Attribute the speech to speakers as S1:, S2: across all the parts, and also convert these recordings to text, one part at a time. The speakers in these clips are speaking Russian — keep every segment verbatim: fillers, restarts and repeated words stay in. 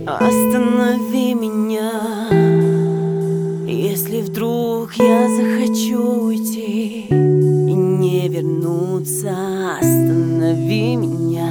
S1: Останови меня, если вдруг я захочу уйти и не вернуться. Останови меня,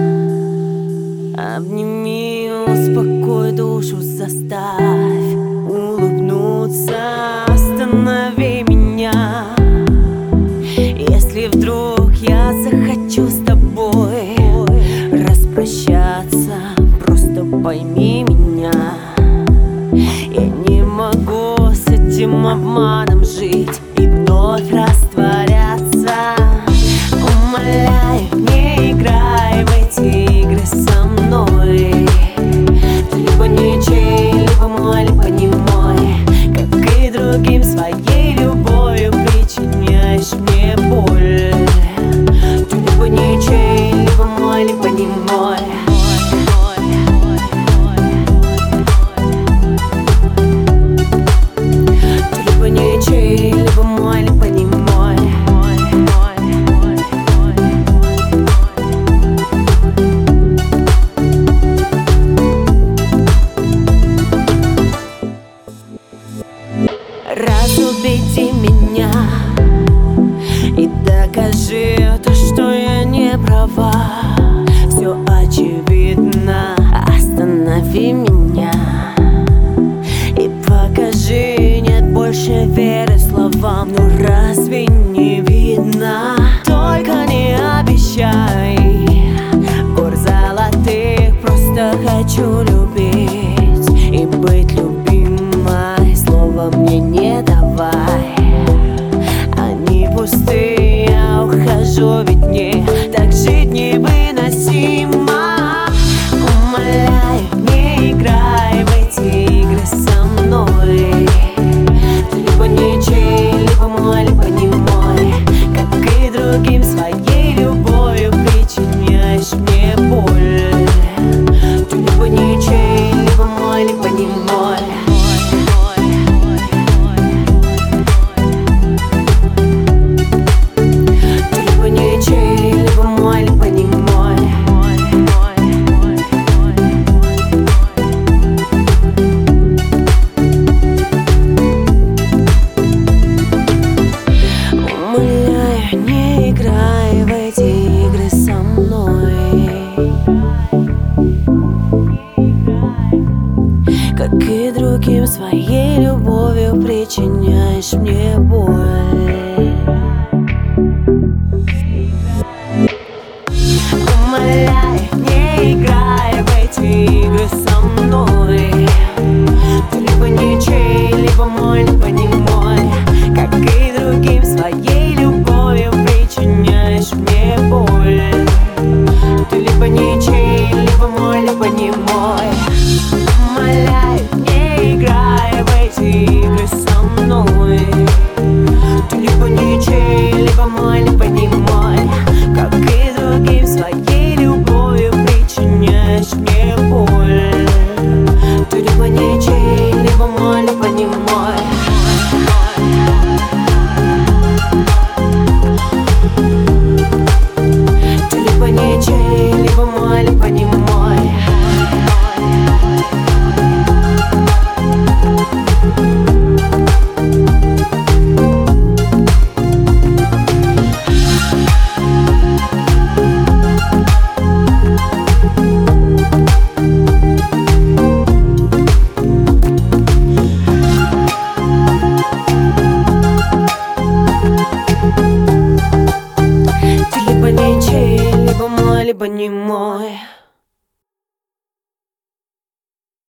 S1: обними, успокой душу, заставь улыбнуться. Останови меня, если вдруг я захочу с тобой распрощаться. Просто пойми меня, я не могу с этим обманом жить и вновь растворяться. Умоляю, не играй в эти игры со мной. Ты либо ничей, либо мой, либо не мой. Как и другим, своей любовью причиняешь мне боль. Ты либо ничей, либо мой, либо не мой. Разубеди меня и докажи то, что я не права. Все очевидно, останови меня и покажи, нет больше веры словам. Ну разве не видно? Только не обещай гор золотых, просто хочу любить и быть любимой. Слово мне не давай, они пустые, я ухожу, ведь мне так жить невыносимо. Умоляю, не играй в эти игры со мной. Ты либо ничей, либо мой, либо не мой. Как и другим, своей любовью причиняешь мне боль. Ты либо ничей, либо мой, либо не мой. Не играй в эти игры со мной. Как и другим, своей любовью причиняешь мне боль. Умоляю, не играй в эти игры со мной. Ты либо ничей, либо мой, либо не мой. Как и другим, своей любовью причиняешь мне боль. Ты либо ничей, либо мой, либо не мой. Умоляю, не играй в эти игры со мной. Ты либо ничей, либо мой, либо не мой. Как и другим, своей любовью причиняешь мне боль. Ты либо ничей, либо мой, либо не мой. Ты либо ничей, либо мой, либо не мой. Ты либо ничей, либо мой, либо не мой.